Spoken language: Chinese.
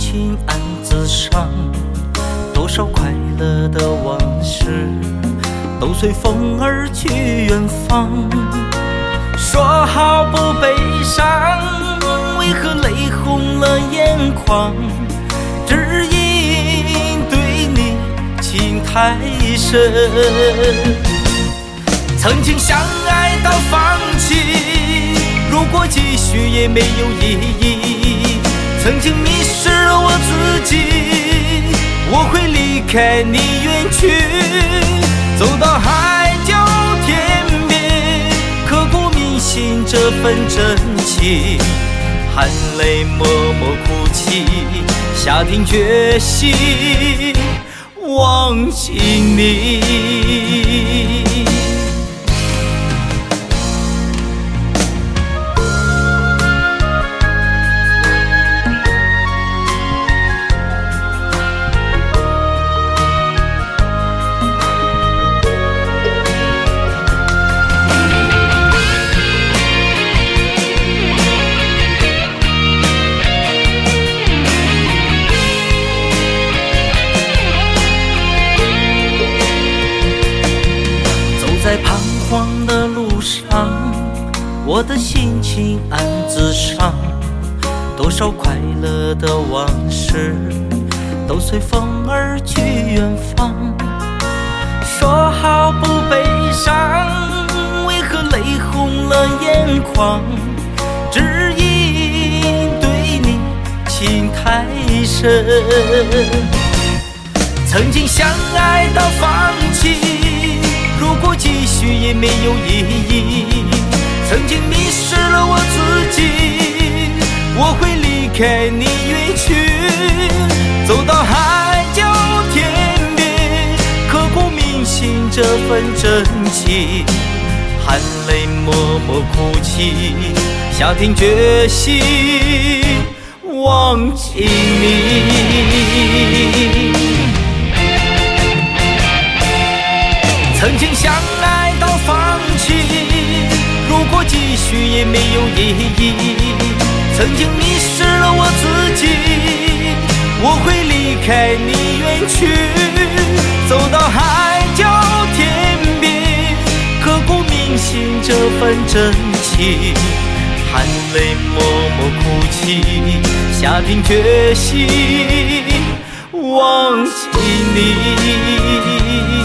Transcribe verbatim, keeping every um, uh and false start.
情暗自伤，多少快乐的往事都随风而去远方。说好不悲伤，为何泪红了眼眶？只因对你情太深。曾经相爱到放弃，如果继续也没有意义。曾经迷失了我自己，我会离开你远去，走到海角天边，刻骨铭心这份真情，含泪默默哭泣，下定决心忘记你。在彷徨的路上，我的心情暗自伤，多少快乐的往事都随风而去远方。说好不悲伤，为何泪红了眼眶？只因对你情太深。曾经相爱到放弃，如果继续也没有意义。曾经迷失了我自己，我会离开你远去，走到海角天边，刻骨铭心这份真情，含泪默默哭泣，下定决心忘记你。曾经相爱到放弃，如果继续也没有意义。曾经迷失了我自己，我会离开你远去，走到海角天边，刻骨铭心这份真情，含泪默默哭泣，下定决心忘记你。